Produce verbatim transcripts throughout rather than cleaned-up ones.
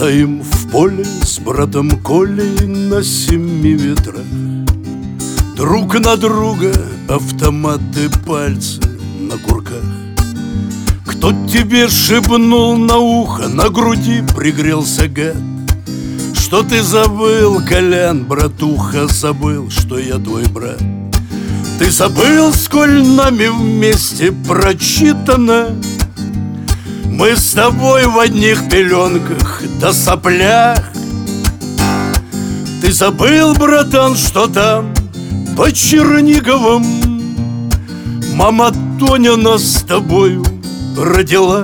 Стоим в поле с братом Колей на семи ветрах. Друг на друга автоматы, пальцы на курках. Кто тебе шепнул на ухо, на груди пригрелся гад? Что ты забыл, Колян, братуха, забыл, что я твой брат? Ты забыл, сколь нами вместе прочитано? Мы с тобой в одних пеленках да соплях. Ты забыл, братан, что там по Черниговым мама Тоня нас с тобою родила?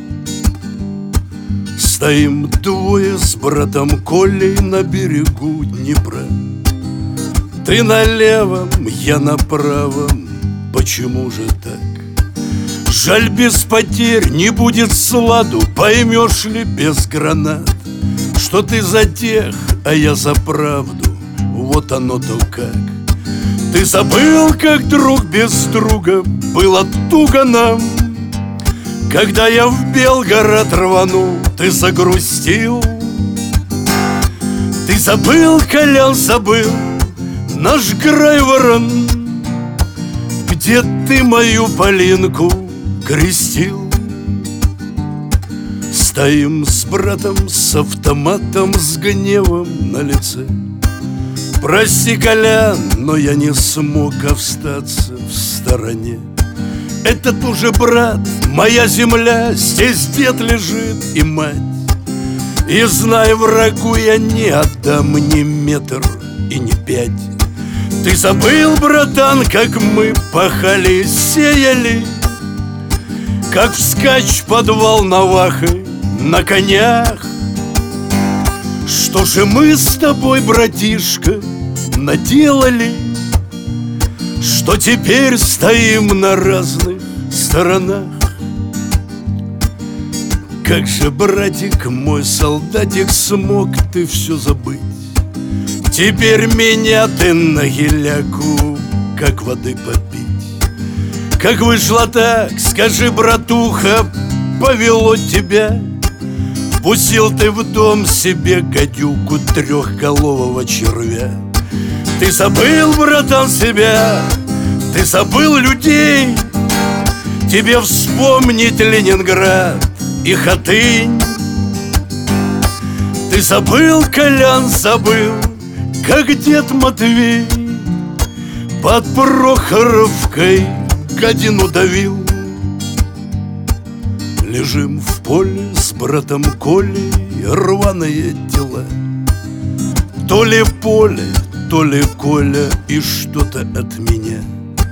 Стоим двое с братом Колей на берегу Днепра. Ты на левом, я на правом, почему же так? Жаль, без потерь не будет сладу, поймешь ли без гранат, что ты за тех, а я за правду, вот оно-то как. Ты забыл, как друг без друга было туго нам. Когда я в Белгород рванул, ты загрустил. Ты забыл, Колян, забыл наш Грайворон, где ты мою Полинку крестил. Стоим с братом с автоматом, с гневом на лице. Прости, Колян, но я не смог остаться в стороне. Этот уже брат, моя земля, здесь дед лежит и мать. И знай, врагу я не отдам ни метр и ни пять. Ты забыл, братан, как мы пахали, сеяли, как вскачь под Волновахой на конях. Что же мы с тобой, братишка, наделали, что теперь стоим на разных сторонах? Как же, братик мой, солдатик, смог ты все забыть? Теперь меня ты на геляку как воды попить. Как вышло так, скажи, братуха, повело тебя? Пустил ты в дом себе гадюку, трехголового червя. Ты забыл, братан, себя, ты забыл людей. Тебе вспомнить Ленинград и Хатынь. Ты забыл, Колян, забыл, как дед Матвей под Прохоровкой гадину давил. Лежим в поле с братом Колей, рваные дела. То ли поле, то ли Коля и что-то от меня.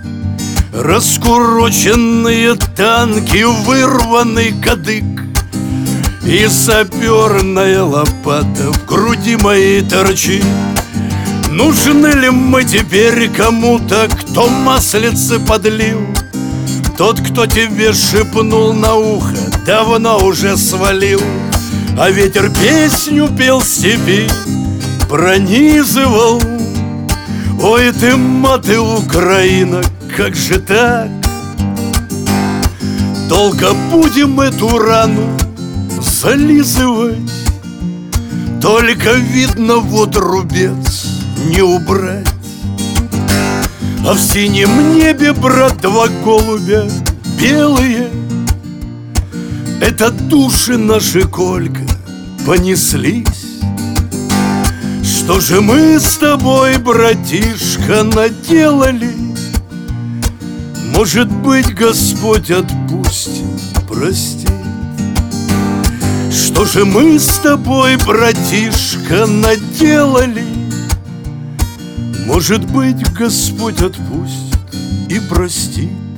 Раскуроченные танки, вырванный кадык и саперная лопата в груди моей торчит. Нужны ли мы теперь кому-то, кто маслицы подлил? Тот, кто тебе шепнул на ухо, давно уже свалил. А ветер песню пел в степи, пронизывал. Ой ты, маты, Украина, как же так? Долго будем эту рану зализывать? Только видно, вот рубец не убрать. А в синем небе, брат, два голубя белые. Это души наши, Колька, понеслись. Что же мы с тобой, братишка, наделали? Может быть, Господь отпустит, простит. Что же мы с тобой, братишка, наделали? Может быть, Господь отпустит и простит.